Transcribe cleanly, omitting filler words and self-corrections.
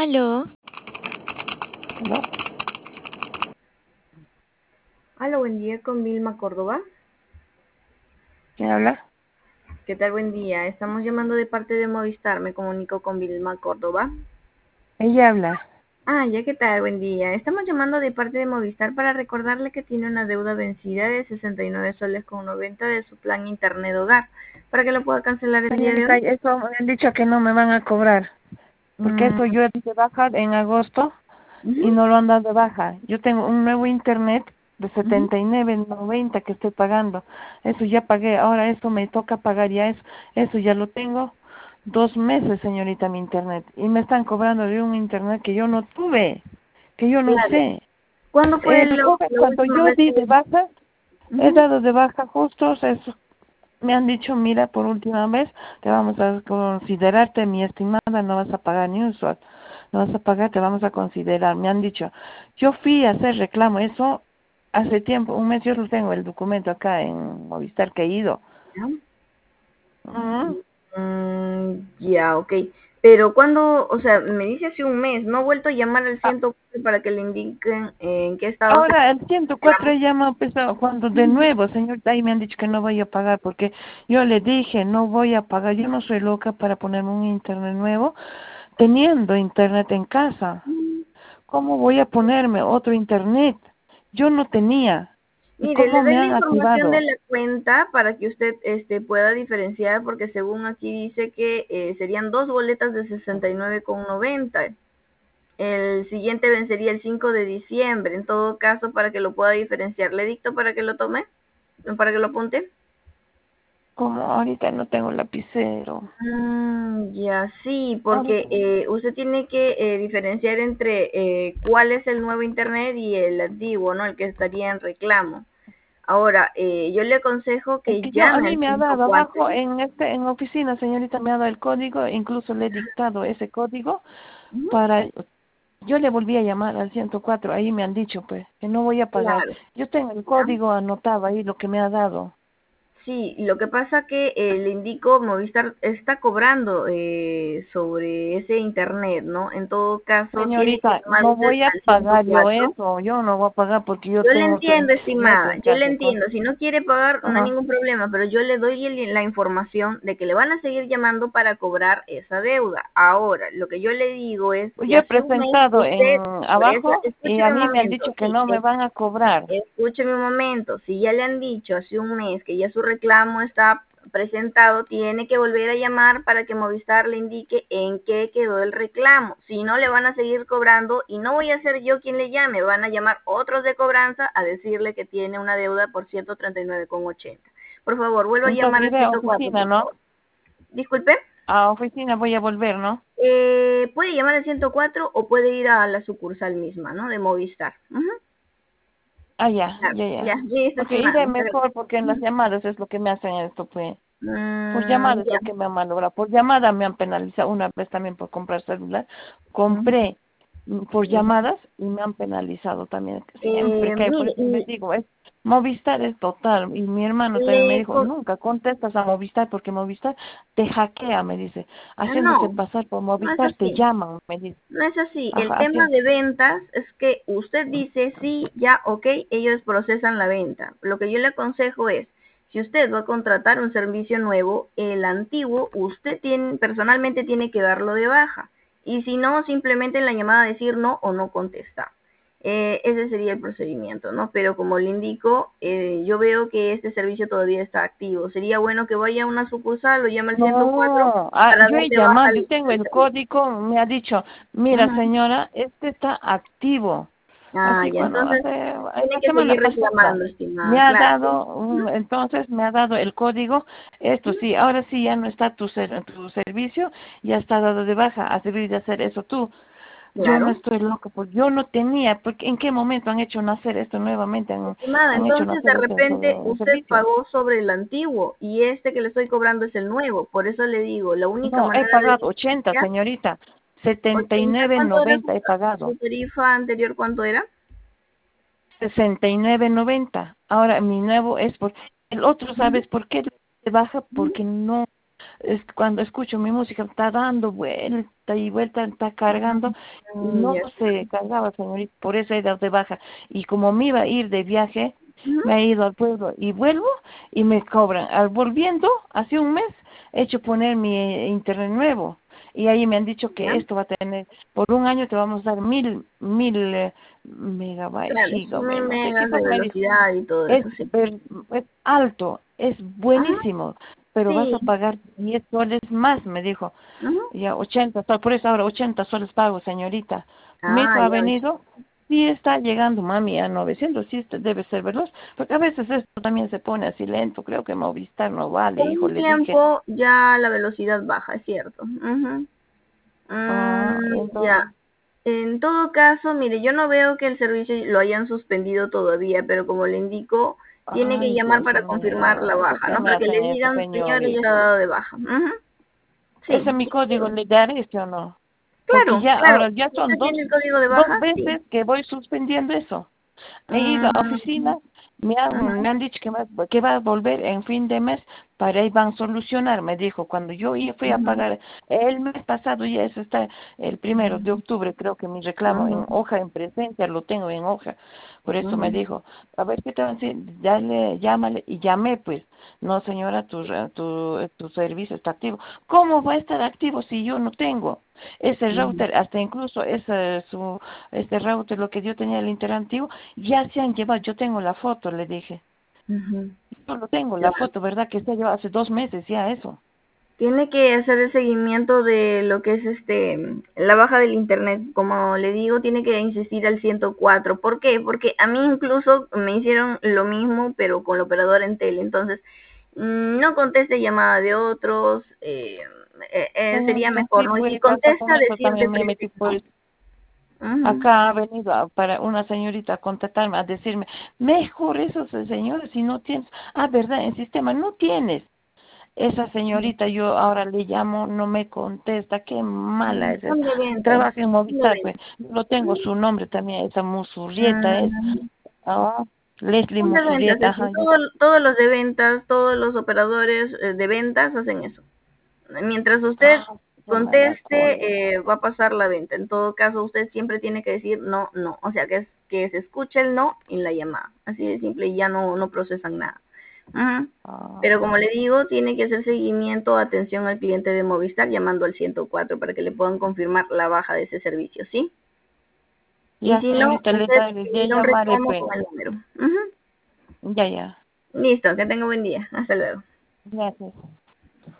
Aló, ¿No? Hola, buen día con Vilma Córdoba. ¿Quién habla? ¿Qué tal? Buen día. Estamos llamando de parte de Movistar. Me comunico con Vilma Córdoba. Ella habla. Ya, ¿qué tal? Buen día. Estamos llamando de parte de Movistar para recordarle que tiene una deuda vencida de 69 soles con 90 de su plan Internet Hogar, para que lo pueda cancelar el día de Señorita, hoy. eso me han dicho que no me van a cobrar, porque Mm, eso yo di de baja en agosto ujú, y no lo han dado de baja. Yo tengo un nuevo internet de ujú. 79,90 que estoy pagando. Eso ya pagué, ahora eso me toca pagar ya eso ya lo tengo 2 meses, señorita, mi internet. Y me están cobrando de un internet que yo no tuve, que yo no Claro. usé. ¿Cuándo fue Me cobran la cuando última yo vez di que... de baja, he Ujú. dado de baja justo eso. Me han dicho, mira, por última vez, te vamos a considerarte, mi estimada, no vas a pagar ni un sol, no vas a pagar, te vamos a considerar. Me han dicho, yo fui a hacer reclamo, eso hace tiempo, un mes, yo lo tengo el documento acá en Movistar que he ido. Ya. Ujú. Ya, ok. Pero cuando, o sea, me dice hace un mes, no ha vuelto a llamar al A- 104 para que le indiquen en qué estado se Ahora el 104 reclama. he llamado, pesado, cuando de nuevo, señor, ahí me han dicho que no voy a pagar, porque yo le dije, no voy a pagar, yo no soy loca para ponerme un internet nuevo, teniendo internet en casa. ¿Cómo voy a ponerme otro internet? Yo no tenía. ¿Y Mire, le cómo doy me la han información de activado? la cuenta para que usted pueda diferenciar, porque según aquí dice que serían dos boletas de 69,90. El siguiente vencería el 5 de diciembre. En todo caso, para que lo pueda diferenciar, le dicto para que lo tome, para que lo apunte. Como ahorita no tengo lapicero. Ya sí, porque Ahorita. usted tiene que diferenciar entre cuál es el nuevo internet y el antiguo, ¿no? El que estaría en reclamo. Ahora, yo le aconsejo Es que que yo, a llame mí al me ha dado 104. abajo en oficina, señorita, me ha dado el código, incluso le he dictado ese código Ujú. para, yo le volví a llamar al 104, ahí me han dicho pues que no voy a pagar. Claro, Yo tengo el ¿ya? código anotado ahí, lo que me ha dado. Sí, lo que pasa que le indico, Movistar está cobrando sobre ese internet, ¿no? En todo caso, tiene que Señorita, llamar no usted voy a al pagar yo 104. eso, yo no voy a pagar porque yo Yo le tengo todo entiendo, internet estimada, en yo le casa. entiendo. Si no quiere pagar, no hay Ajá. ningún problema, pero yo le doy la información de que le van a seguir llamando para cobrar esa deuda. Ahora, lo que yo le digo es, si Yo he hace un mes presentado en usted, por eso, abajo y a escúcheme un mí me han momento, dicho que sí, no me van a cobrar. escúcheme un momento, si ya le han dicho hace un mes que ya su reclamo está presentado, tiene que volver a llamar para que Movistar le indique en qué quedó el reclamo. Si no, le van a seguir cobrando y no voy a ser yo quien le llame, van a llamar otros de cobranza a decirle que tiene una deuda por 139,80. Por favor, vuelva a llamar Entonces al iré a 104, oficina, por ¿no? favor. Disculpe, A oficina voy a volver, ¿no? puede llamar al 104 o puede ir a la sucursal misma, ¿no? De Movistar. Ujú. Ah, ya, Claro, ya, ya, ya. listo, Porque estimada. iré Muchas gracias. mejor porque en las llamadas es lo que me hacen esto, pues. Por Mm, llamada es ya. lo que me han malogrado. Por llamada me han penalizado una vez también por comprar celular. Ujú. Compré por Ujú. llamadas y me han penalizado también. Siempre que hay, por Mire, eso les digo, es Movistar es total. Y mi hermano también me le, dijo, nunca contestas a Movistar porque Movistar te hackea, me dice. Haciéndose no, pasar por no es Movistar te así. llaman, me dice. No es así. El Ajá, tema así. de ventas es que usted dice sí, ya, ok, ellos procesan la venta. Lo que yo le aconsejo es, si usted va a contratar un servicio nuevo, el antiguo, usted personalmente tiene que darlo de baja. Y si no, simplemente en la llamada decir no o no contestar. Ese sería el procedimiento, ¿no? Pero como le indico, yo veo que este servicio todavía está activo. Sería bueno que vaya a una sucursal o llame al 104 No, para yo dar he de baja llamado, yo tengo el el servicio. código, me ha dicho, mira Ujú. señora, este está activo. Así Ya, cuando entonces hace tiene la que semana seguir pasada reclamando, me estimada, ha claro. dado, Ujú, entonces me ha dado el código, esto ujú, sí, ahora sí ya no está tu servicio, ya está dado de baja, has debido de hacer eso tú. Yo no claro. estoy loca, porque yo no tenía, porque ¿en qué momento han hecho nacer esto nuevamente? Estimada, Han hecho entonces de nacer este repente usted servicio. pagó sobre el antiguo y este que le estoy cobrando es el nuevo. Por eso le digo, la única No, he manera de pagado 80, diferenciar, señorita. setenta y 80, nueve ¿cuánto era noventa he pagado. su tarifa anterior? ¿Cuánto era? 69,90. Ahora mi nuevo es por el otro, Ujú, ¿sabes por qué se baja? ujú. Porque no. es cuando escucho mi música está dando vuelta y vuelta, está cargando, y no Ya. se cargaba, señorita, por eso he dado de baja. Y como me iba a ir de viaje, Ujú. me he ido al pueblo y vuelvo y me cobran. Al volviendo, hace un mes, he hecho poner mi internet nuevo. Y ahí me han dicho Ya. que esto va a tener, por un año te vamos a dar mil megabytes, Claro, son gigabytes, no sé qué megas de cosa me dice. velocidad y todo Es, eso, sí. es alto, es Ajá, buenísimo, pero vas sí. a pagar 10 soles más, me dijo. Ujú. Ya 80 soles, por eso ahora 80 soles pago, señorita. Mi hijo Ah, ha ya. venido, sí está llegando, mami, a 900, sí debe ser veloz, porque a veces esto también se pone así lento, creo que Movistar no vale, Con hijo, un le dije. tiempo ya la velocidad baja, es cierto. Ujú. Entonces, Ya. En todo caso, mire, yo no veo que el servicio lo hayan suspendido todavía, pero como le indico, tiene que ay, llamar Dios para confirmar la mío, ¿por baja, qué ¿no? me Para que le hacen eso, digan, señora, ya señorita? está dado de baja. Ujú. ¿Ese Sí, es mi código le daré, sí o no? Porque claro, ya, claro. ahora ya ¿Usted son tiene el código de dos baja? Sí. veces que voy suspendiendo eso. He ido a Mm, oficina, ujú, me han dicho que va a volver en fin de mes, para ahí van a solucionar, me dijo. Cuando yo fui a ujú, pagar el mes pasado, ya eso está el 1 de octubre, creo que mi reclamo ujú, en hoja, en presencia, lo tengo en hoja. Por eso me ujú, dijo, a ver qué te van a decir, dale, llámale, y llamé pues, no señora, tu servicio está activo. ¿Cómo va a estar activo si yo no tengo? Ese ujú, router, hasta incluso este router, lo que yo tenía el internet antiguo, ya se han llevado. Yo tengo la foto, le dije. ujú. Yo lo tengo, la Claro. foto, ¿verdad? Que se ha llevado hace 2 meses ya eso. Tiene que hacer el seguimiento de lo que es la baja del internet. Como le digo, tiene que insistir al 104. ¿Por qué? Porque a mí incluso me hicieron lo mismo, pero con la operadora Entel. Entonces, no conteste llamada de otros. Sería Señorita, mejor, sí, ¿no? Y si pues hasta con contesta, eso decir de también me metí, frente pues. no. Ujú, Acá ha venido para una señorita a contactarme, a decirme, mejor eso, señora, si no tienes. Ah, ¿verdad? En sistema no tienes. Esa señorita, yo ahora le llamo, no me contesta, qué mala ujú. es esa. Son de ventas. Trabaja en Son de Movistar, pues, ventas. yo lo tengo su nombre también, esa Musurrieta es, Ujú. ah, Leslie Son de ventas, Musurrieta, eso. ajá, Todos los de ventas, todos los operadores de ventas hacen eso. Mientras usted ah, qué mala cólera. conteste, va a pasar la venta. En todo caso, usted siempre tiene que decir no, no. O sea, que se escuche el no en la llamada. Así de simple y ya no procesan nada. Ujú. Pero como Ah, le digo, tiene que hacer seguimiento, atención al cliente de Movistar llamando al 104 para que le puedan confirmar la baja de ese servicio, ¿sí? Y ya, si no, señorita, le usted daré, ya envía un llamaré, reclamo pues, con el número. Ujú. ya, ya, Listo, que tenga buen día. Hasta luego. gracias.